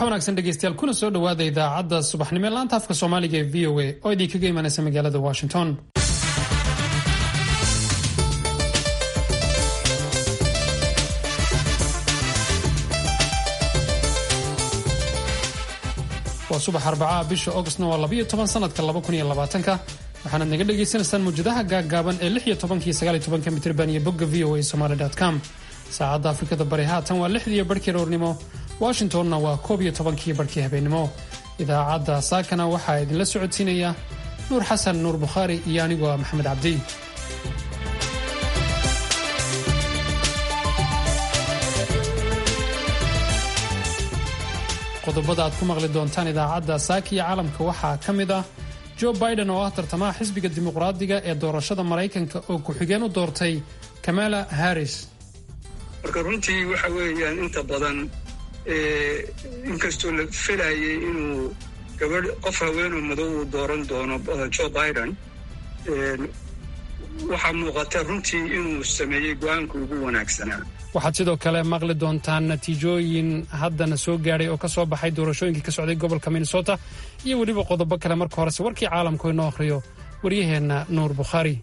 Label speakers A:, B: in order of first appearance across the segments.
A: subax wanaagsan dhegeystayaal kuna soo dhawaada idaacadda subaxnimo laanta afka Soomaaliga ee VOA oo idinkaga imanaysa magaalada Washington. waa subax Arbacaa bisha Augustna waa 12 sanadka 2020 waxaana naga dhageysanaysaan muujadaha gaagaaban ee 16 iyo 19 mitirban iyo bogga voasomali.com. saacadda Afrikada Bari haatan waa 6 barkii roornimo, Washingtonna waa 11 barkii habeenimo. idaacadda saakana waxaa idinla socodsiinaya Nuur Xasan Nuur Bukhari iyo anigoo Maxamed Cabdi. qodobada aad ku maqli doontaan idaacadda saaka iyo caalamka waxaa ka mid ah Joe Biden oo ah tartamaha xisbiga dimuqraadiga ee doorashada Mareykanka oo ku-xigeen u doortay Kamala Harris.
B: marka runtii waxa weeyaan inta badan inkastoo la filayay inuu gabadh qof haween oo madow uu dooran doono Joe Biden, waxaa muuqata runtii inuu sameeyey go'aanka ugu wanaagsanaa.
A: waxaad sidoo kale maqli doontaan natiijooyin haddana soo gaadhay oo ka soo baxay doorashooyinkii ka socday gobolka Minnesota iyo weliba qodobo kale. marka horese warkii caalamku inoo akhriyo waryaheenna Nuur Bukhari.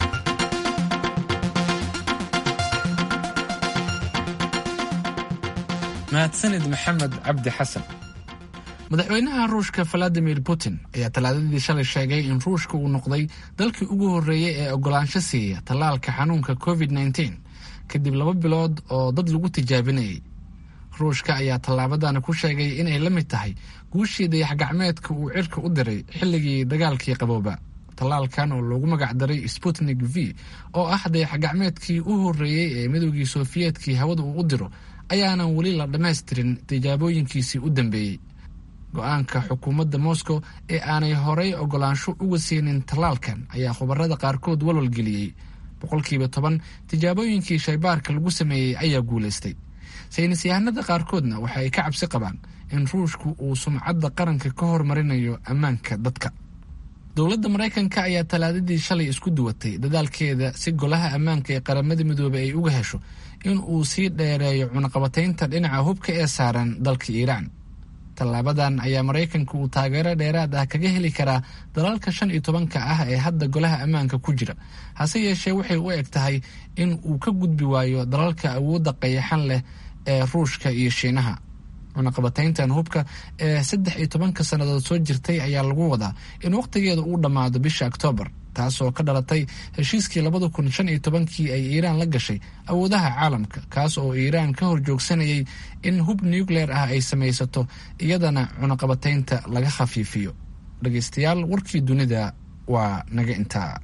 C: mahadsanid Maxamed Cabdi Xasan. madaxweynaha Ruushka Vladimir Putin ayaa talaadadii shalay sheegay in Ruushka uu noqday dalkii ugu horreeyay ee ogolaansho siiya tallaalka xanuunka COVID-19 kadib 2 bilood oo dad lagu tijaabinayay. Ruushka ayaa tallaabadana ku sheegay inay la mid tahay guushii dayax-gacmeedka uu cirka u diray xilligii dagaalkii qabooba. tallaalkan oo loogu magac daray Sputnik V oo ah dayax-gacmeedkii u horreeyay ee midowgii Sofiyeetkii hawada uu u diro ayaanan weli la dhammaystirin tijaabooyinkiisii u dambeeyey. go-aanka xukuumadda Moscow ee aanay horey ogolaansho uga siinin tallaalkan ayaa khubarada qaarkood walwalgeliyey. 10% tijaabooyinkii shaybaarka lagu sameeyey ayaa guulaystay. saynisyahanada qaarkoodna waxa ay ka cabsi qabaan in Ruushku uu sumcadda qaranka ka hormarinayo ammaanka dadka. dowladda Mareykanka ayaa talaadadii shalay isku duwatay dadaalkeeda si golaha ammaanka ee qaramada midoobay ay uga hesho in uu sii dheereeyo cunaqabataynta dhinaca hubka ee saaran dalka Iiraan. tallaabadan ayaa Mareykanka uu taageero dheeraad ah kaga heli karaa dalalka 15 ah ee hadda golaha ammaanka ku jira. hase yeeshee waxay u eg tahay in uu ka gudbi waayo dalalka awoodda qayaxan leh ee Ruushka iyo Shiinaha. cunaqabatayntan hubka ee 13 sannadood soo jirtay ayaa lagu wadaa in waqtigeeda uu dhammaado bisha Oktoobar, taasoo ka dhalatay heshiiskii 2015 ay Iiraan la gashay awoodaha caalamka, kaas oo Iiraan ka horjoogsanayay in hub nuclear ah ay samaysato iyadana cunaqabataynta laga khafiifiyo. dhegeystayaal, warkii dunida waa naga intaa.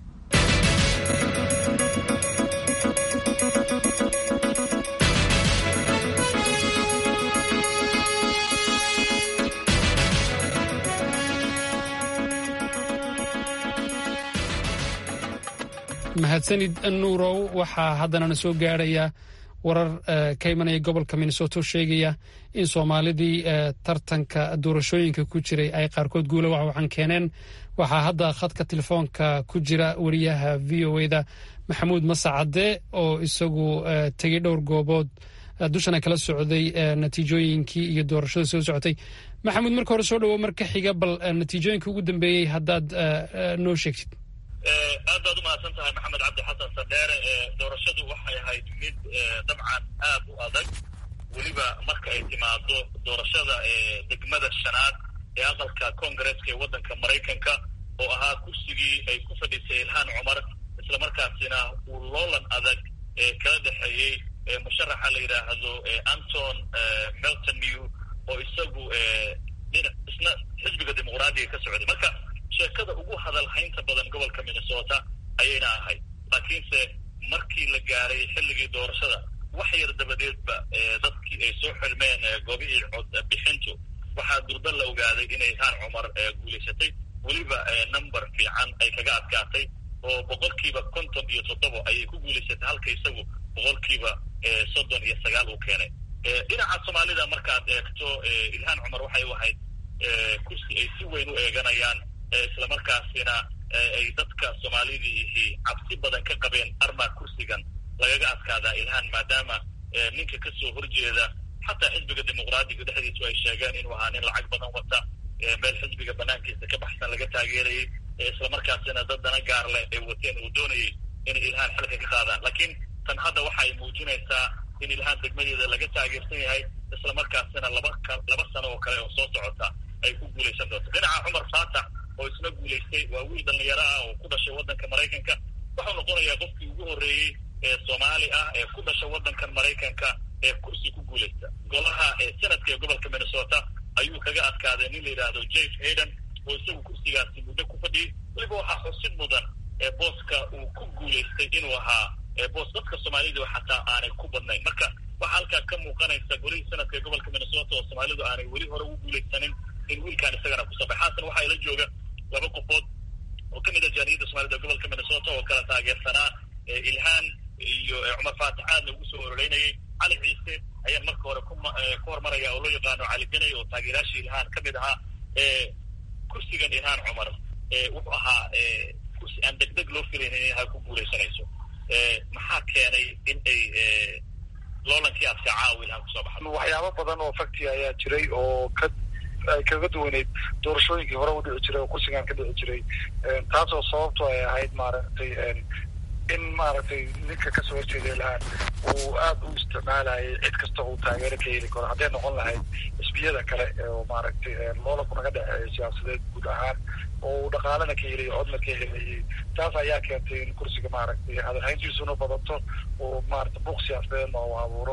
A: mahadsanid Nuurow. waxaa haddanana soo gaadhaya warar ka imanaya gobolka Minnesota sheegaya in Soomaalidii tartanka doorashooyinka ku jiray ay qaarkood guulo waxaan keeneen. waxaa hadda khadka telefoonka ku jira wariyaha VOA-da Maxamuud Masacade oo isagu tegay dhowr goobood dushana kala socday natiijooyinkii iyo doorashada soo socotay. Maxamuud, marka hore soo dhawo, marka xiga bal natiijooyinka ugu dambeeyay haddaad noo sheegtid.
D: aad baad u mahadsan tahay Maxamed Cabdi Xasan Sandheere. doorashadu waxay ahayd mid dabcan aad u adag, weliba marka ay timaado doorashada degmada shanaad ee aqalka Koongareeska ee waddanka Mareykanka oo ahaa kursigii ay ku fadhiisay Ilhaan Cumar, islamarkaasina uu loolan adag kala dhexeeyey musharaxa la yidhaahdo Anton Meltoniu oo isagu isna xisbiga dimuqraadiga ka socday. marka sheekada ugu hadalhaynta badan gobolka Minnesota ayayna ahayd, laakiinse markii la gaaray xilligii doorashada wax yar dabadeedba dadkii ay soo xirmeen goobihii cod bixintu waxaa durba la ogaaday inay Ilhaan Cumar guulaysatay, weliba number fiican ay kaga adkaatay oo 57% ayay ku guulaysatay, halka isagu 39% uu keenay. dhinaca Soomaalida markaad eegto Ilhaan Cumar waxay u ahayd kursi ay si weyn u eeganayaan, islamarkaasina ay dadka Soomaalidii cabsi badan ka qabeen arma kursigan lagaga adkaadaa Ilhaan, maadaama ninka ka soo horjeeda xataa xisbiga dimuqraadiga dhexdiisu ay sheegeen inuu ahaa nin lacag badan wata meel xisbiga banaankiisa ka baxsan laga taageerayay islamarkaasina dad dana gaar leh ay wateen uu doonayay inay ilhaan xilka ka qaadaan laakiin tan hadda waxay muujinaysaa in ilhaan degmadeeda laga taageersan yahay islamarkaasina laba sano oo kale oo soo socota ay ku guulaysan doonto dhinaca cumar faatax oo isna guulaystay waa wiil dhalinyaro ah oo ku dhashay waddanka maraykanka wuxuu noqonayaa qofkii ugu horreeyey ee soomaali ah ee ku dhasha waddankan maraykanka ee kursi ku guulaysta golaha senadka ee gobolka minnesota ayuu kaga adkaaday nin la yidhaahdo Jeff Hayden oo isagu kursigaasi muddo ku fadhiyey weliba waxaa xusid mudan booska uu ku guulaystay inuu ahaa boos dadka soomaalida xataa aanay ku badnayn marka waxaa halkaa ka muuqanaysa golihii senadka ee gobolka minnesota oo soomaalidu aanay weli hore ugu guulaysanin in wiilkaan isagana ku sabay xaasan waxaa ila jooga laba qofood oo ka mid a jaaniyadda soomaalida ee gobolka minnesota oo kala taageersanaa ilhaan iyo cumar faatax aadna ugu soo ororeynayay cali ciise ayaan marka hore ku hormaraya oo loo yaqaano cali ganay oo taageerayaashii ilhaan ka mid ahaa kursigan ilhaan cumar wuxuu ahaa kursi aan degdeg loo filayn inay ha ku guulaysanayso maxaa keenay in ay loolankii adka caawa ilhaan kusoo baxdo
E: waxyaabo badan oo fakti ayaa jiray oo ay kaga duwaneyd doorashooyinkii hore u dhici jiray oo kursigan ka dhici jiray taasoo sababto ay ahayd maaragtay in maaragtay ninka kasoo horjeeda ilhaan uu aada u isticmaalayay cid kasta uu taageero ka heli karo hadday noqon lahayd xisbiyada kale oo maaragtay loolanku naga dhexeeya siyaasadeed guud ahaan oo uu dhaqaalana ka helay codna ka helayay taas ayaa keentay in kursiga maaragtay hadalhayntiisuna badato oo maaragtay buuq siyaasadeedna uu abuuro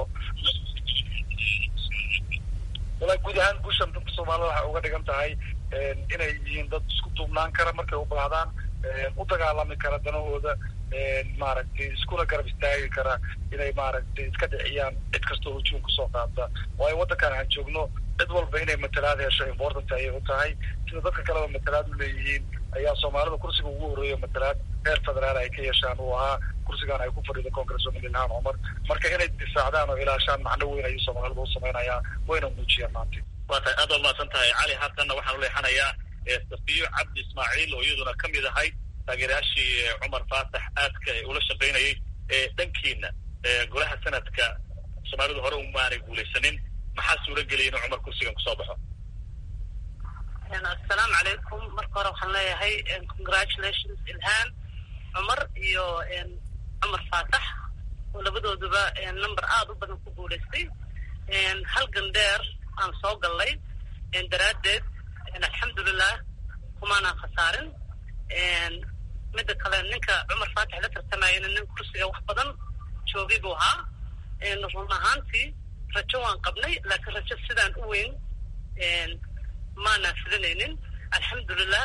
E: walaa guud ahaan guushan dadka soomaalida waxay uga dhigan tahay inay yihiin dad isku duubnaan kara markay u baahdaan u dagaalami kara danahooda maaragtay iskuna garab istaagi kara inay maaragtay iska dhiciyaan cid kastoo hujuum kusoo qaata waayo waddankan aan joogno cid walba inay matalaad hesho important ayay u tahay sida dadka kaleba matalaad u leeyihiin ayaa soomaalida kursiga ugu horreeya matalaad reer federaal ay ka yeeshaan uu ahaa kursigan ay ku fadhido congresswoman ilhaan cumar marka inay difaacdaan oo ilaashaan macno weyn ayuu soomaalida u samaynayaa wayna muujiyaan maanta
D: waa tahay aad umahadsan tahay cali hatanna waxaan u leexanayaa safiyo cabdi ismaaciil oo iyaduna ka mid ahayd taageerayaashii cumar faatax aadka ula shaqaynayay dhankiina golaha sanadka soomaalidu hore umaanay guulaysanin maxaa suura geliyay inuu cumar kursigan kusoo baxo
F: assalaamu calaykum marka hore waxaan leeyahay congratulations ilhaan cumar iyo cumar faatax oo labadooduba number aada u badan ku guulaystay halgan dheer aan soo gallay daraaddeed alxamdulilah kumaanaan khasaarin midda kale ninka cumar faatax la tartamayana nin kursiga wax badan joogay buu ahaa run ahaantii rajo waan qabnay laakiin rajo sidaan u weyn maanaan filinaynin alxamdulilah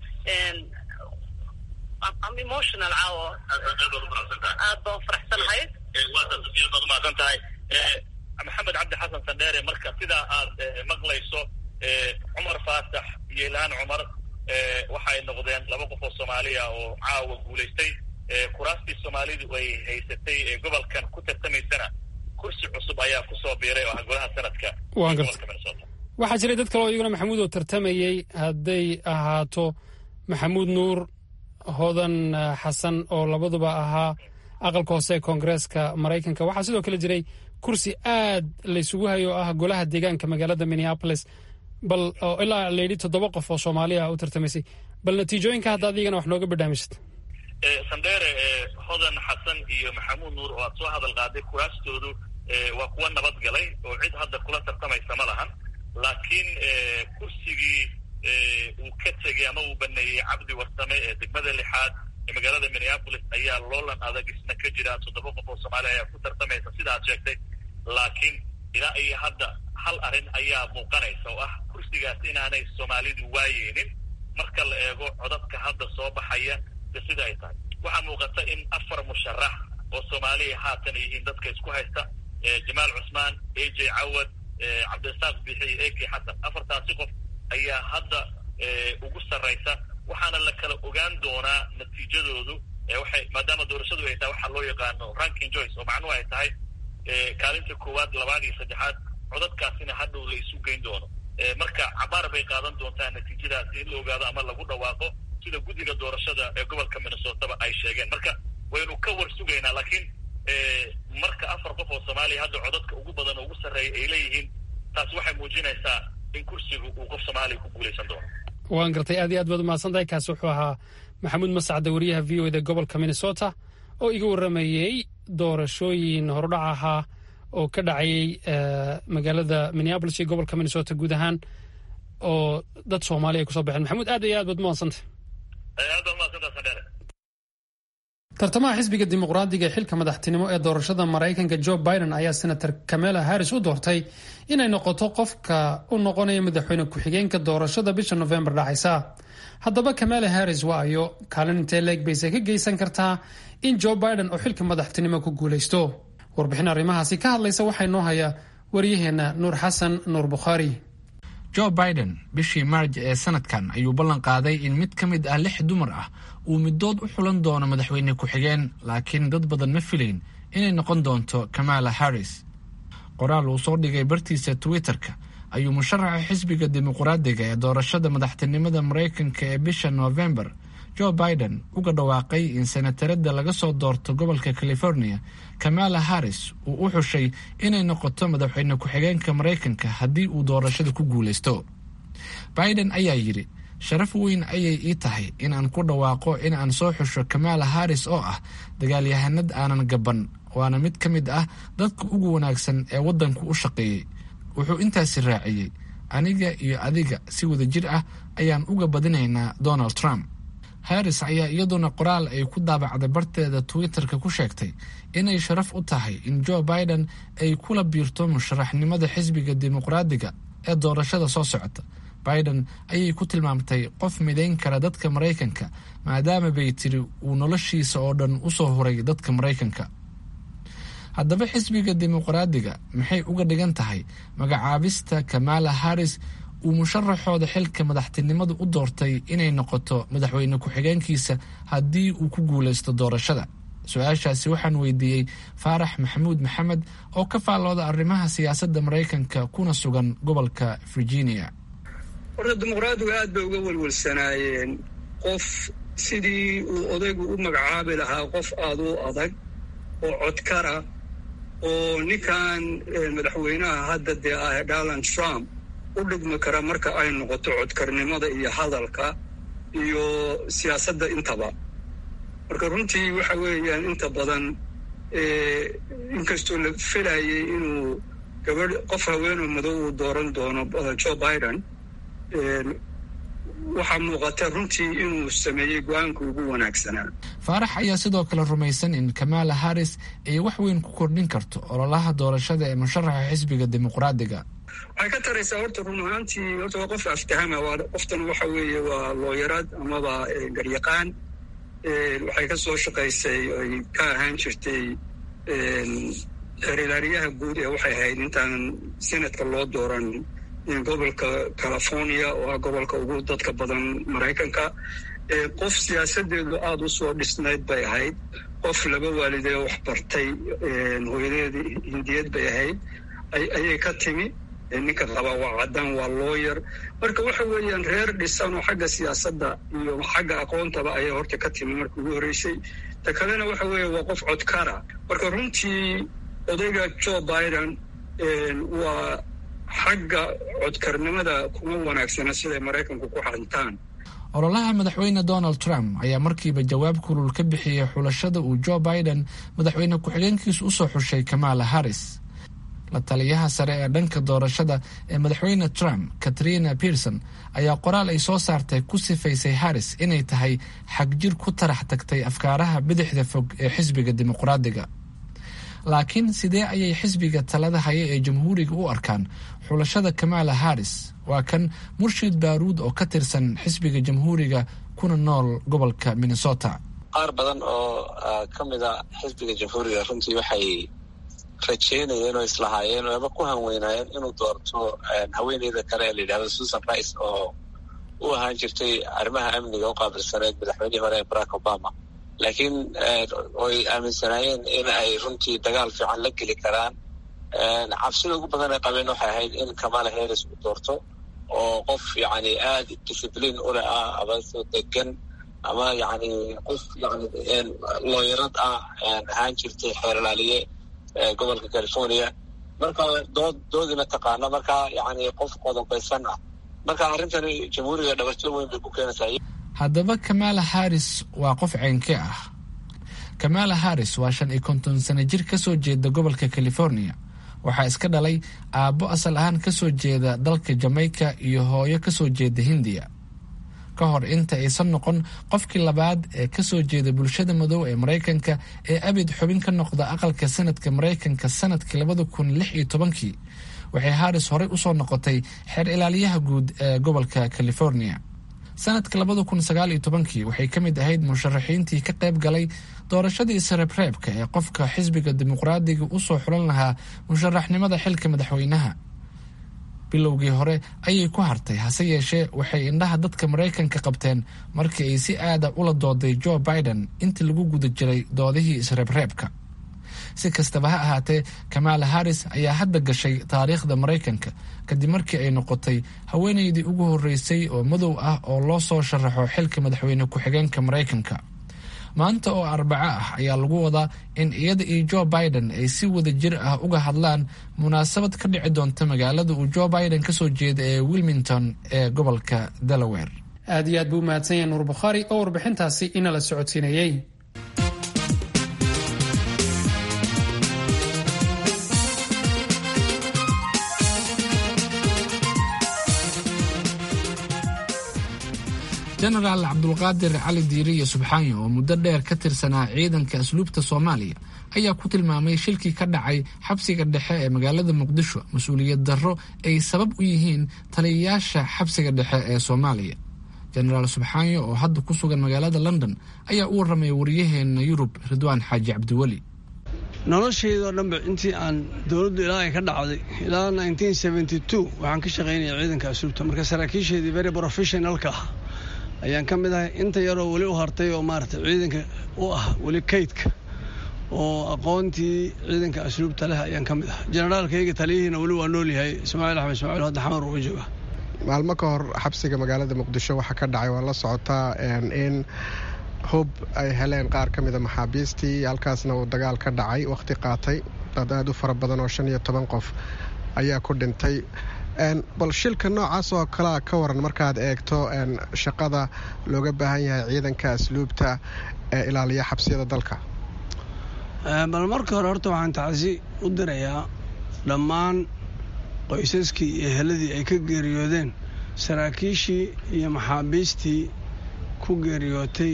F: am emotional caawo aad baan faraxsanahay
D: baad umahadsan tahay maxamed cabdi xasan sandheere marka sidaa aad maqlayso cumar faatax iyo ilhaan cumar waxay noqdeen laba qof oo soomaaliya oo caawa guulaystay kuraastii soomaalidu ay haysatay gobolkan ku tartamaysana kursi cusub ayaa kusoo biiray oo ah golaha sanadka gobolka minnesota
A: waxaa jiray dad kale oo iyaguna maxamuud oo tartamayey hadday ahaato maxamuud nuur hodan xasan oo labaduba ahaa aqalka hoose ee koongareeska maraykanka waxaa sidoo kale jiray kursi aad laysugu hayo oo ah golaha deegaanka magaalada minneapolis bal oo ilaa layidhi 7 qof oo soomaaliya u tartamaysay bal natiijooyinka hadda adigana wax nooga badhaamisad
D: sandheere hodan xasan iyo maxamuud nuur oo aad soo hadal qaaday kuraastoodu waa kuwa nabad galay oo cid hadda kula tartamaysa ma lahan laakiin kursigii uu ka tegey ama uu baneeyey cabdi warsame ee degmada 6aad ee magaalada minneapolis ayaa loolan adag isna ka jira 7 qof oo soomaaliya ayaa ku tartamaysa sida aad sheegtay laakiin ilaa iyo hadda hal arrin ayaa muuqanaysa oo ah kursigaas inaanay soomaalidu waayeenin marka la eego codadka hadda soo baxaya sida ay tahay waxaa muuqata in 4 musharax oo soomaaliya haatan yihiin dadka isku haysta jamaal cusmaan AJ Cawad cabdisaaq bixi AK xasan 4taasi qof ayaa hadda ugu sarraysa waxaana la kala ogaan doonaa natiijadoodu waxay maadaama doorashadu ay tahay waxaa loo yaqaano ranking choice oo macnuhu ay tahay kaalinta 1, 2 iyo 3 codadkaasina hadhow la isu geyn doono marka cabaar bay qaadan doontaa natiijadaasi in la ogaado ama lagu dhawaaqo sida guddiga doorashada ee gobolka minnesotaba ay sheegeen marka waynu ka war sugaynaa laakiin marka 4 qof oo Soomaaliya hadda codadka ugu badan ugu sareeyay ay leeyihiin taas waxay muujinaysaa in kursigu uu qof Soomaali ku guuleysan doono.
A: waan gartay aad iyo aad baad mahadsantahay. kaas wuxuu ahaa maxamuud mascade wariyaha VOA gobolka Minnesota oo iga waramayay doorashooyin hordhac ahaa oo ka dhacayay magaalada Minneapolis ee gobolka Minnesota guud ahaan oo dad Soomaaliya ku soo baxeen. maxamuud aad iyo aad baad mahadsantahay. tartamaha xisbiga dimuqraadiga ee xilka madaxtinimo ee doorashada Mareykanka Joe Biden ayaa senator Kamala Harris u doortay inay noqoto qofka u noqonaya madaxweyne ku-xigeenka doorashada bisha November dhacaysa. haddaba Kamala Harris waa ayo kaalin intee leeg bayse ka geysan kartaa in Joe Biden oo xilka madaxtinimo ku guuleysto. warbixin arrimahaasi ka hadlaysa waxay noo haya wariyaheena Nuur Xasan Nuur Bukhari.
C: Joe Biden bishii Maarj ee sanadkan ayuu ballan qaaday in mid ka mid ah 6 dumar ah uu midood u xulan doono madaxweyne ku-xigeen, laakiin dad badan ma filayn inay noqon doonto Kamala Harris. qoraal uu soo dhigay bartiisa Twitter-ka ayuu musharaxa xisbiga dimuqraadiga ee doorashada madaxtinimada Mareykanka ee bisha November Joe Biden uga dhawaaqay in senatarada laga soo doorto gobolka California Kamala Harris uu u xushay inay noqoto madaxweyne ku-xigeenka Mareykanka haddii uu doorashada ku guuleysto. Biden ayaa yidhi, sharaf weyn ayay ii tahay in aan ku dhawaaqo in aan soo xusho Kamala Harris oo ah dagaalyahanad aanan gaban, waana mid ka mid ah dadka ugu wanaagsan ee waddanku u shaqeeyey. wuxuu intaasi raaciyey, aniga iyo adiga si wada jir ah ayaan uga badinaynaa Donald Trump. Harris ayaa iyaduna qoraal ay ku daabacday barteeda Twitter-ka ku sheegtay inay sharaf u tahay in Joe Biden ay kula biirto musharaxnimada xisbiga dimuqraadiga ee doorashada soo socota. Biden ayay ku tilmaamtay qof midayn kara dadka Mareykanka maadaama bay tiri uu noloshiisa oo dhan u soo huray dadka Mareykanka. haddaba xisbiga dimuqraadiga maxay uga dhigan tahay magacaabista Kamala Harris uu musharaxooda xilka madaxtinimada u doortay inay noqoto madaxweyne ku-xigeenkiisa haddii uu ku guuleysto doorashada? su-aashaasi waxaan weydiiyey Faarax Maxamuud Maxamed oo ka faallooda arrimaha siyaasadda Mareykanka kuna sugan gobolka Virginia.
B: horta dimuqraadigu aad bay uga welwelsanaayeen qof sidii uu odaygu u magacaabi lahaa qof aad u adag oo codkara oo ninkan madaxweynaha hadda dee ah Donald Trump u dhigmi kara marka ay noqoto codkarnimada iyo hadalka iyo siyaasadda intaba. marka runtii waxa weeyaan inta badan inkastoo la filayay inuu qof haweenoo madow uu dooran doono Joe Biden, waxaa muuqata runtii inuu sameeyey go-aanka ugu wanaagsanaa.
C: Faarax ayaa sidoo kale rumaysan in Kamala Harris ay wax weyn ku kordhin karto ololaha doorashada ee musharaxa xisbiga dimuqraadiga.
B: waxay ka taraysaa horta run ahaantii horta waa qof aftahama, qoftan waxa weeye waa looyarad amaba garyaqaan. waxay ka soo shaqaysay ay ka ahaan jirtay xeerlaaliyaha guud ee waxay ahayd intaan senatka loo dooran gobolka California oo ah gobolka ugu dadka badan Mareykanka. qof siyaasadeedu aada u soo dhisnayd bay ahayd, qof laba waalidee wax bartay, hooyadeedii hindiyad bay ahayd, ayay ka timi. ninka qaba waa caddaan, waa looyar. marka waxa weeyaan reer dhisan oo xagga siyaasadda iyo xagga aqoontaba ayay horta ka timi marka ugu horreysay. ta kalena waxa weeye waa qof codkara. marka runtii odayga Joe Biden waa xagga codkarnimada kuma wanaagsana siday Mareykanku ku xalintaan.
C: ololaha madaxweyne Donald Trump ayaa markiiba jawaab kulul ka bixiyey xulashada uu Joe Biden madaxweyne ku-xigeenkiisa u soo xushay Kamala Harris. la taliyaha sare ee dhanka doorashada ee madaxweyne Trump, Katrina Pearson, ayaa qoraal ay soo saartay ku sifaysay Harris inay tahay xagjir ku tarax tagtay afkaaraha bidixda fog ee xisbiga dimuqraadiga. laakiin sidee ayay xisbiga talada haya ee jamhuuriga u arkaan xulashada Kamala Harris? waa kan Murshid Baaruud oo ka tirsan xisbiga jamhuuriga kuna nool gobolka Minnesota.
G: qaar badan oo ka mid a xisbiga jamhuuriga runtii waxay rajeynayeen oo islahaayeen oo ku hanweynaayeen inuu doorto haweeneyda kale ee la yidhahdo Susan Rice oo u ahaan jirtay arrimaha amniga u qaabilsaneed madaxweynihii hore Barack Obama. laakiin way aaminsanaayeen in ay runtii dagaal fiican la geli karaan. cabsida ugu badan ay qabeen waxay ahayd in Kamala Harris uu doorto oo qof yacni aada discipline ule ah ama soo degan ama yacni qof yacni looyarad ah ahaan jirtay xeerlaaliye gobolka california marka doodina taqaana marka yani qof qodobaysan ah marka arrintani jamhuuriga dhabarjo weyn bay ku keenaysaa.
C: haddaba Kamala Harris waa qof ceenke ah. Kamala Harris waa 55 sano jir ka soo jeeda gobolka California. waxaa iska dhalay aabbo asal ahaan ka soo jeeda dalka Jamaica iyo hooyo ka soo jeeda Hindiya. ka hor inta aysan noqon qofkii labaad ee ka soo jeeda bulshada madow ee Mareykanka ee abid xubin ka noqda aqalka sanadka Mareykanka sanadkii 2016 waxay Harris horey u soo noqotay xeer ilaaliyaha guud ee gobolka California. sanadka 2019 waxay ka mid ahayd musharaxiintii ka qayb galay doorashadii isreebreebka ee qofka xisbiga dimuqraadiga u soo xulan lahaa musharaxnimada xilka madaxweynaha. bilowgii hore ayay ku hartay, hase yeeshee waxay indhaha dadka Mareykanka qabteen markii ay si aada ula dooday Joe Biden intii lagu guda jiray doodihii isreebreebka. si kastaba ha ahaatee, Kamala Harris ayaa hadda gashay taariikhda Mareykanka kadib markii ay noqotay haweeneydii ugu horeysay oo madow ah oo loo soo sharaxo xilka madaxweyne ku-xigeenka Mareykanka. maanta oo Arbaco ah ayaa lagu wadaa in iyada iyo Joe Biden ay si wada jir ah uga hadlaan munaasabad ka dhici doonta magaalada uu Joe Biden ka soo jeeda ee Wilmington ee gobolka Delaware.
A: aad iyo aad buu mahadsan yahay Nuur Bukhaari oo warbixintaasi inala socodsiinayay.
C: jenaraal cabdulqaadir cali diiriye subxaanyo oo muddo dheer ka tirsanaa ciidanka asluubta Soomaaliya ayaa ku tilmaamay shilkii ka dhacay xabsiga dhexe ee magaalada Muqdisho mas-uuliyad darro ay sabab u yihiin taliyayaasha xabsiga dhexe ee Soomaaliya. jenaraal subxaanyo oo hadda ku sugan magaalada London ayaa u warramay waryaheena Yurub Ridwaan Xaaji Cabdiweli.
H: noloshaydoo dhanba intii aan dowladdu ilaa ay ka dhacday ilaa 1972 waxaan ka shaqaynaya ciidanka asluubta marka saraakiisheedii very professionalka ah ayaan ka mid ahay. inta yaroo weli u hartay oo maaragtay ciidanka u ah weli kaydka oo aqoontii ciidanka asluubta leh ayaan ka mid ahay. generaalkayga taliyihiina weli waa nool yahay Ismaaciil Axmed Ismaaciil hadda xamar uu jooga.
I: maalmo ka hor xabsiga magaalada Muqdisho waxa ka dhacay waa la socotaa in hub ay heleen qaar ka mid a maxaabiistii halkaasna uu dagaal ka dhacay waqti qaatay dad aad u fara badan oo 15 qof ayaa ku dhintay. bal shilka noocaas oo kale ka waran markaad eegto shaqada looga baahan yahay ciidanka asluubta ee ilaaliya xabsiyada dalka.
H: bal marka hore horta waxaan tacsi u dirayaa dhammaan qoysaskii iyo eheladii ay ka geeriyoodeen saraakiishii iyo maxaabiistii ku geeriyootay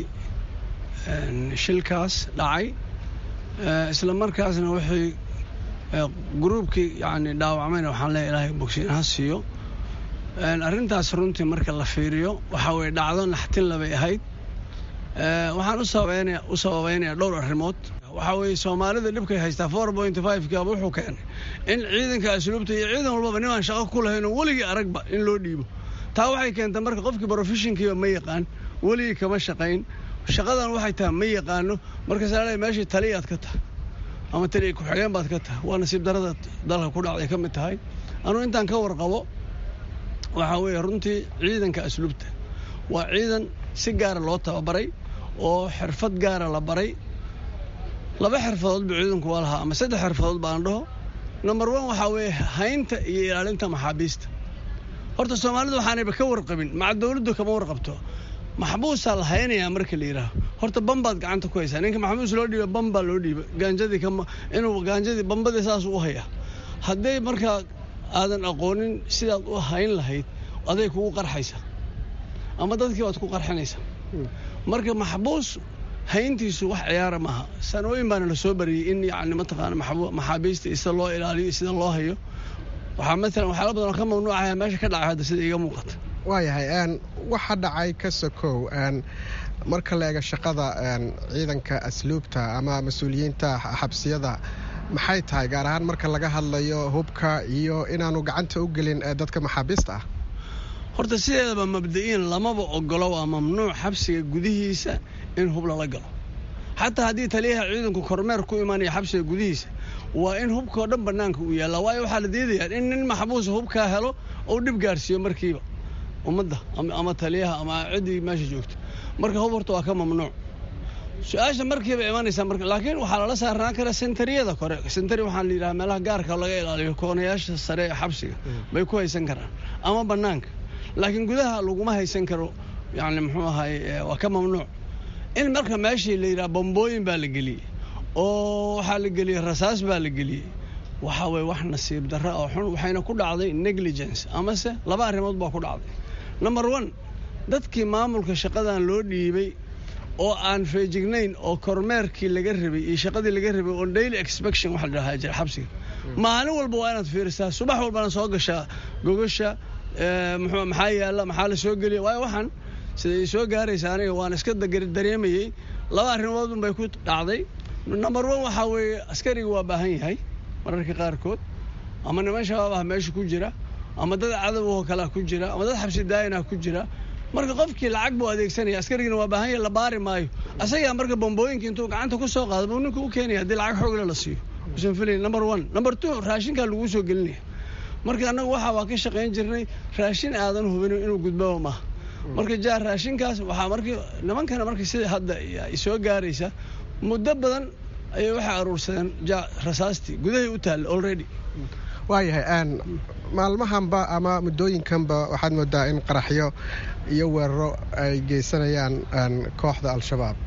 H: shilkaas dhacay. isla markaasna wixii gruubkii yani dhaawacmayna waxaan leeyahay ilaahay bogsiin ha siiyo. arrintaas runtii marka la fiiriyo waxa way dhacdo naxtin labay ahayd. waxaan u sababaynayaa dhowr arrimood. waxa weeye Soomaalida dhibkay haystaa 4.5 kaaba wuxuu keenay in ciidanka asluubta iyo ciidan walba niman shaqo ku lahayn oo weligii aragba in loo dhiibo. taa waxay keentay marka qofkii professionkiiba ma yaqaan, weligii kama shaqayn, shaqadan waxay tahay ma yaqaano, marka saalay meeshii taliyaad ka tahay ama taliya ku xigeen baad ka tahay. waa nasiib darada dalka ku dhacday ka mid tahay. anuu intaan ka warqabo waxa weeye runtii ciidanka asluubta waa ciidan si gaara loo tababaray oo xirfad gaara la baray. 2 xirfadood buu ciidanku waa lahaa ama 3 xirfadood baan dhaho. number 1 waxa weeye haynta iyo ilaalinta maxaabiista. horta Soomaalidu waxaanayba ka warqabin maca dawladdu kama warqabto. maxbuusa la haynayaa marka la yiraahdo horta bambaad gacanta ku haysaa. ninka maxbuus loo dhiibo bamba loo dhiibo gaanjadii kama inuu gaanjadii bambada saas u haya. hadday marka aadan aqoonin sidaad u hayn lahayd aday kugu qarxaysa ama dadkii waad ku qarxinaysaa. marka maxbuus hayntiisu wax ciyaara maaha. sanooyin baana la soo bariyay in yani mataqaana maxaabiista sida loo ilaaliyo sida loo hayo. waxaa maalan waxyaalo badan oo ka mamnuucaya meesha ka dhacay hadda sida iiga muuqata.
I: waayahay waxa dhacay ka sokow marka la eego shaqada ciidanka asluubta ama mas-uuliyiinta xabsiyada maxay tahay gaar ahaan marka laga hadlayo hubka iyo inaanu gacanta u gelin dadka maxaabiista ah.
H: horta sideedaba mabda'iyan lamaba ogolo, waa mamnuuc xabsiga gudihiisa in hub lala galo. xataa haddii taliyaha ciidanku kormeer ku imaanaya xabsiga gudihiisa waa in hubkao dhan bannaanka uu yaallaa. waayo waxaa la diidayaa in nin maxbuus hubkaa helo oo dhib gaarsiiyo markiiba ummadda ama taliyaha ama ciddii meesha joogta. marka hub horta waa ka mamnuuc. su-aasha markiiba imanaysaa marka laakiin waxaa lala saarnaan karaa sentariyada kore sentari waxaan la yidhaha meelaha gaarka laga ilaaliyo koonayaasha sare ee xabsiga bay ku haysan karaan ama bannaanka laakiin gudaha laguma haysan karo yacni muxuu ahay waa ka mamnuuc in marka meeshii la yidhaha bombooyin baa la geliyey oo waxaa la geliyey rasaas baa la geliyey waxaa weye wax nasiib darra oo xun waxayna ku dhacday negligence amase laba arrimood baa ku dhacday number 1 dadkii maamulka shaqadan loo dhiibay oo aan feejignayn oo kormeerkii laga rabay iyo shaqadii laga rabay oo daily inspection waxa la dhahaa jira xabsiga maalin walba waa inaad fiirisaa subax walbana soo gashaa gogasha maxaa yaala maxaa la soo geliya waayo waxaan siday soo gaaraysa aniga waan iska dareemayey laba arrimood bay ku dhacday number 1 waxaa weeye askariga waa baahan yahay mararka qaarkood ama niman shabaab ah meesha ku jira ama dad cadow oo kale ku jira ama dad xabsi daayina ku jira marka qofkii lacag buu adeegsanaya askarigina waa baahan yahay la baari maayo asaga marka bombooyinka intuu gacanta ku soo qaado buu ninku u keenaya hadii lacag xoog la siiyo usan filay number 1 number 2 raashinka lagu soo gelinaya marka anagu waa ka shaqeyn jirnay raashin aadan hubin inuu gudbo ma marka jaar raashinkaas waxaa markii nimankana markii sida hadda ay soo gaaraysa muddo badan ayay waxa aruursadeen rasaastii gudahay u taal already
I: waayahay maalmahanba ama muddooyinkanba waxaad moodaa in qaraxyo iyo weeraro ay geysanayaan kooxda al-shabaab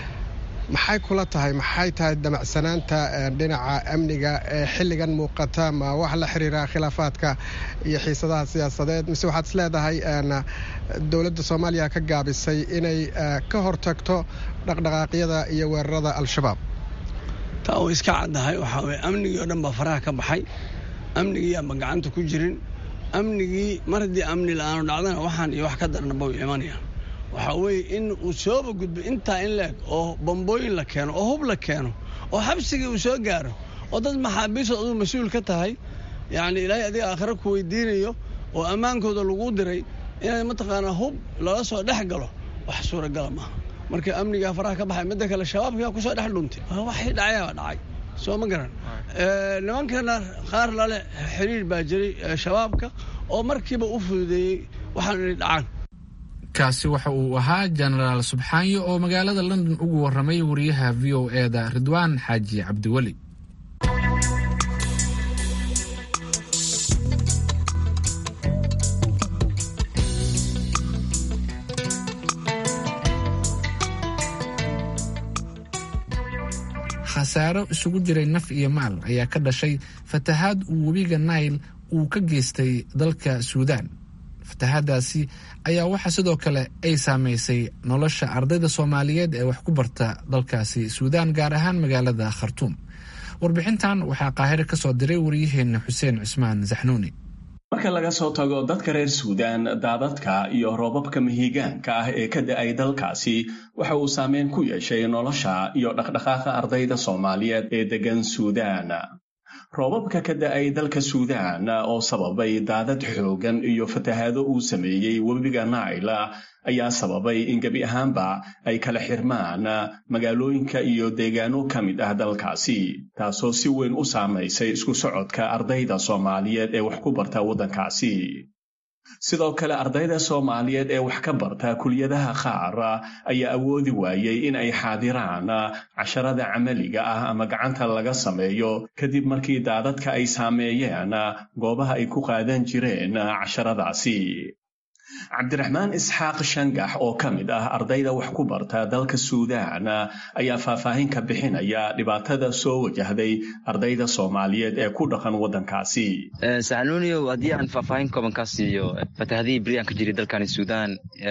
I: maxay kula tahay maxay tahay damacsanaanta dhinaca amniga ee xilligan muuqata ma wax la xiriira khilaafaadka iyo xiisadaha siyaasadeed mise waxaad isleedahay dowladda Soomaaliya ka gaabisay inay ka hortagto dhaqdhaqaaqyada iyo weerarada al-shabaab
H: taa oo iska cadahay waxa weey amniga oo dhan ba faraha ka baxay amnigii ama gacanta ku jirin amnigii mardi amni la'aan dhacdana waxaan iyo wax ka darna buu imanaya waxa weey in uu soo gudbo inta in leeg oo bombooyin la keeno oo hub la keeno oo xabsiga uu soo gaaro oo dad maxaabiis oo mas'uul ka tahay yaani ilaahay adiga aakhira ku weydiinayo oo amaankooda lagu diray inay mataqaana hub lala soo dhex galo wax suuragal ma marka amniga faraha ka baxay mid kale shabaabka ku soo dhex dhuntay waxay dhacay soo ma garan nimankana qaar lale xiriir baa jiray shabaabka oo markiiba u fududeeyay waxaan inay dhacaan
C: kaasi waxa uu ahaa Generaal Subxaanyo oo magaalada London ugu waramay wariyaha VOA-da Ridwaan Xaaji Cabdiwali khasaaro isugu jiray naf iyo maal ayaa ka dhashay fatahaad uu webiga Nile uu ka geystay dalka Suudaan fatahaadaasi ayaa waxa sidoo kale ay saameysay nolosha ardayda Soomaaliyeed ee wax ku barta dalkaasi Suudaan gaar ahaan magaalada Khartoum warbixintan waxaa Qaahire ka soo diray wariyaheena Xuseen Cusmaan Zaxnuuni
J: marka laga soo tago dadka reer Suudaan daadadka iyo roobabka mihigaanka ah ee ka da'ay dalkaasi waxa uu saameyn ku yeeshay nolosha iyo dhaqdhaqaaqa ardayda Soomaaliyeed ee degan Suudaan roobabka ka da'ay dalka Suudaan oo sababay daadad xoogan iyo fatahaado uu sameeyay webiga Nile ayaa sababay in gabi ahaanba ay kala xirmaan magaalooyinka iyo deegaano ka mid ah dalkaasi taasoo si weyn u saameysay isku socodka ardayda Soomaaliyeed ee wax ku barta waddankaasi sidoo kale ardayda Soomaaliyeed ee wax ka barta kulliyadaha qaar ayaa awoodi waayay in ay xaadiraan casharada camaliga ah ama gacanta laga sameeyo kadib markii daadadka ay saameeyeen goobaha ay ku qaadan jireen casharadaasi Cabdiraxmaan Isxaaq Shangax oo ka mid ah ardayda wax ku barta dalka Suudaan ayaa faahfaahin ka bixinaya dhibaatada soo wajahday ardayda Soomaaliyeed ee ku dhaqan waddankaasi
K: Saxnuuniyo hadii aan faahfaahin kooban ka siiyo fatahaadii bariyanka jiray dalkan Suudaan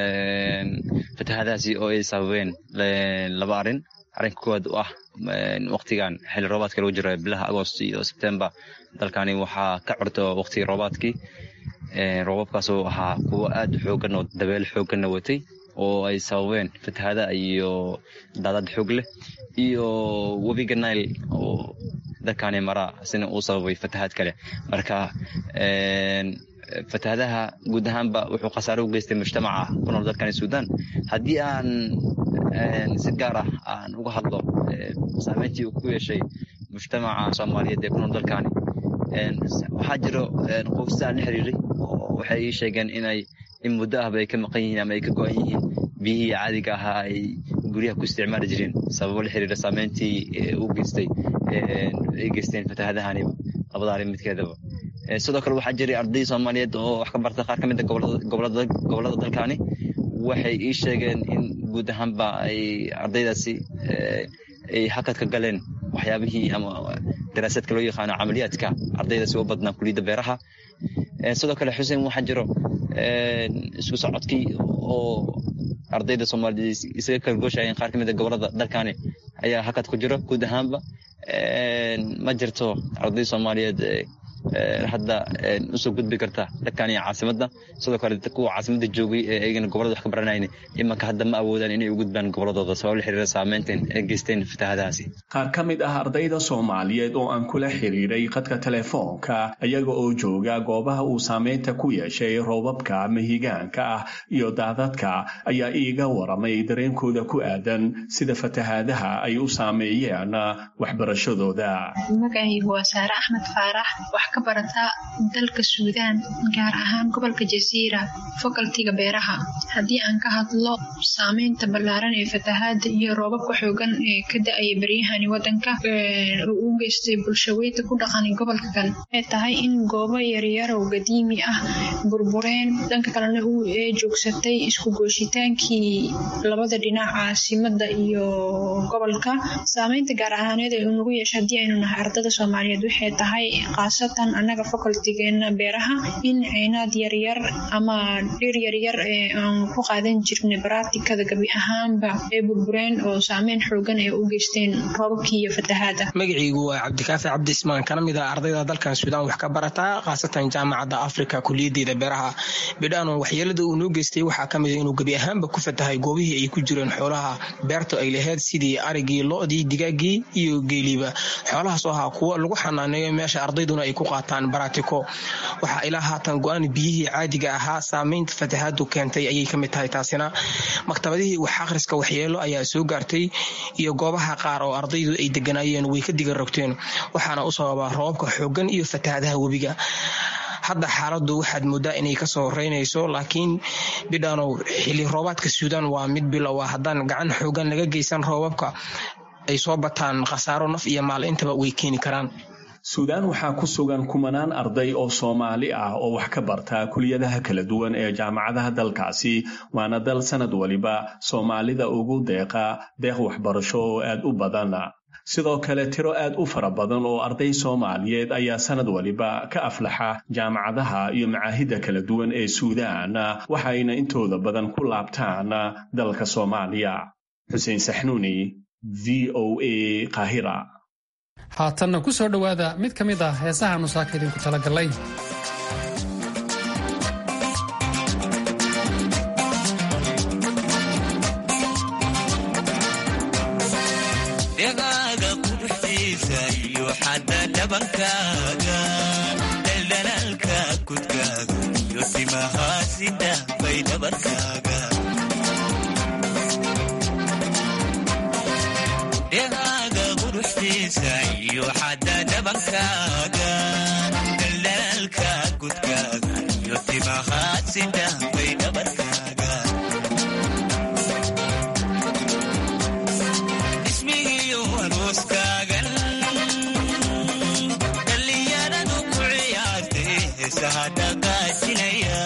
K: fatahaadaasi oo ay sababeen laba arrin koowaad ah waqtigan xilli roobaadka lagu jiro bilaha Agosto iyo September dalkani waxaa ka curto waqtiga roobaadkii roobabkaas oo ahaa kuwa aad xoogan oo dabeel xoogan watay oo ay sababeen fatahaada iyo daadad xoog leh iyo webiga Nile oo dalkani mara sina uu sababay fatahaad kale marka fatahaadaha guud ahaanba wuxuu khasaaro u geystay mujtamaca ku nool dalkani Suudaan haddii aan si gaar ah aan uga hadlo saameyntii uu ku yeeshay mujtamaca Soomaaliyeed ee ku nool dalkani waxaa jiro qoysas la xiriiray oo waxay sheegeen inay in muddo ah ay ka maqan yihiin ama ay ka go'an yihiin biyihii caadiga ahaa ay guryaha ku isticmaali jireen sababo la xiriira saameyntii ay geysteen fatahaadahaniba labada arrin midkeedaba. Sidoo kale waxaa jiray arday Soomaaliyeed oo wax ka barta qaar ka mid ah gobollada dalkani waxay ii sheegeen in guud ahaanba ay ardaydaasi ay hakad ka galeen waxyaabihii ama daraasaadka loo yaqaano camaliyaadka ardaydaasi u badnaa kuliyadda beeraha. Sidoo kale Xuseen waxaa jiro isku socodkii oo ardayda Soomaaliyeed isaga kala gooshayeen qaar ka mid ah gobollada dalkani ayaa hakad ku jiro guud ahaanba. Ma jirto arday Soomaaliyeed hadda usoo gudbi karta dalkani caasimadda. Sidoo kale kuwa caasimadda joogay ayagana gobollada wax ka baranayeen imanka hadda ma awoodaan inay u gudbaan gobolladooda sabab la xiriira saameyntan ay geysteen fatahaadahaasi.
J: Qaar ka mid ah ardayda Soomaaliyeed oo aan kula xiriiray khadka telefoonka ayaga oo jooga goobaha uu saameynta ku yeeshay roobabka mahigaanka ah iyo daadadka ayaa iiga waramay dareenkooda ku aadan sida fatahaadaha ay u saameeyeen waxbarashadooda.
L: Magacaygu waa Saare Axmed Faarax, wax ka barata dalka Suudaan, gaar ahaan gobolka Jasiira, fakultiga beeraha. Haddii aan ka hadlo saameynta ballaaran ee fatahaada iyo roobabka xoogan ee ka da'ay beryahani wadanka u geystay bulshaweynta ku dhaqan gobolkan, ee tahay in goobo yaryar oo qadiimi ah burbureen, dhanka kalena uu joogsatay isku gooshitaankii labada dhinac caasimadda iyo gobolka. Saameynta gaar ahaaneed ee uu nagu yeeshay haddii aynu nahay ardayda Soomaaliyeed waxay tahay qaasatan annaga fakultigeena beeraha in ceynaad yaryar ama dhir yaryar ee aan ku qaadan jirnay baraatikada gabi ahaanba ee burbureen oo saameyn xoogan ee u geysteen roobabkii iyo fatahaada.
M: Magacaygu waa Cabdikaafi Cabdi Ismaan, kana mid ah ardayda dalkan Suudaan wax ka barata qaasatan jaamacadda Afrika kuliyadda beeraha. Bidhaan waxyeelada uu noo geystay waxaa ka mid ah inuu gabi ahaanba ku fatahay goobihii ay ku jireen xoolaha beerta ay lahayd sidii arigii, lo'dii, digaagii iyo geeliba. Xoolahaas oo ahaa kuwa lagu xanaaneeyo meesha ardayduna ay ku qaataan baraatiko. Waxa ilaa haatan go'aan biyihii caadiga ahaa saameynta fatahaadu keentay ayay ka mid tahay. taasina maktabadihii wax akhriska waxyeelo ayaa soo gaartay iyo goobaha qaar oo ardaydu ay deganayeen way ka diga rogteen, waxaana u sababa roobka xoogan iyo fatahaadaha webiga. hadda xaaladdu waxaad moodaa inay ka soo horeynayso, laakiin bidhaanow xilli roobaadka Suudaan waa mid bilow ah. haddaan gacan xoogan laga geysan roobabka ay soo bataan khasaaro naf iyo maal intaba way keeni karaan.
J: Suudaan waxaa ku sugan kumanaan arday oo Soomaali ah oo wax ka barta kuliyadaha kala duwan ee jaamacadaha dalkaasi, waana dal sanad waliba Soomaalida ugu deeq waxbarasho oo aad u badan. sidoo kale tiro aad u fara badan oo arday Soomaaliyeed ayaa sanad waliba ka aflaxa jaamacadaha iyo macaahidda kala duwan ee Suudaan, waxayna intooda badan ku laabtaan dalka Soomaaliya. Xuseen Saxnuuni, VOA Qaahira.
A: haatanna ku soo dhowaada mid ka mid ah heesaha nusaaka idinku talagalay.
N: deegaaga quruxdiisa iyo xadda dhabankaaga, daldalaalka kudkaaga iyo timaha sida bay dhabarkaaga. iyo xadda dhabankaaga, daldalaalka kudkaaga iyo timaha sida bay dhabarkaaga. ismigiiyo arooskaagan dhallinyaradu ku ciyaartay heesaha dhaqaajinaya,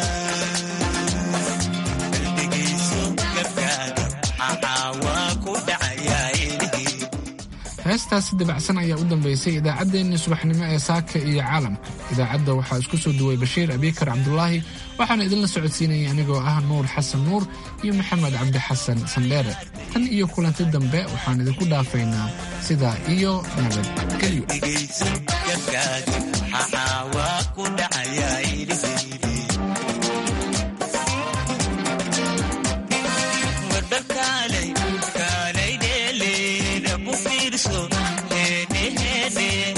N: qalbigayso gabkaaga maxaa ku dhacaya.
C: heestaasi dabacsan ayaa u dambaysay idaacaddeenni subaxnimo ee saaka iyo caalamka. idaacadda waxaa isku soo duway Bashiir Abiikar Cabdulaahi, waxaana idinla socodsiinayay anigoo ah Nuur Xasan Nuur iyo Maxamed Cabdi Xasan Sandheere. tan iyo kulanti dambe waxaan idinku dhaafaynaa sidaa iyo nabadgelyo.
N: So, hey, hey, hey.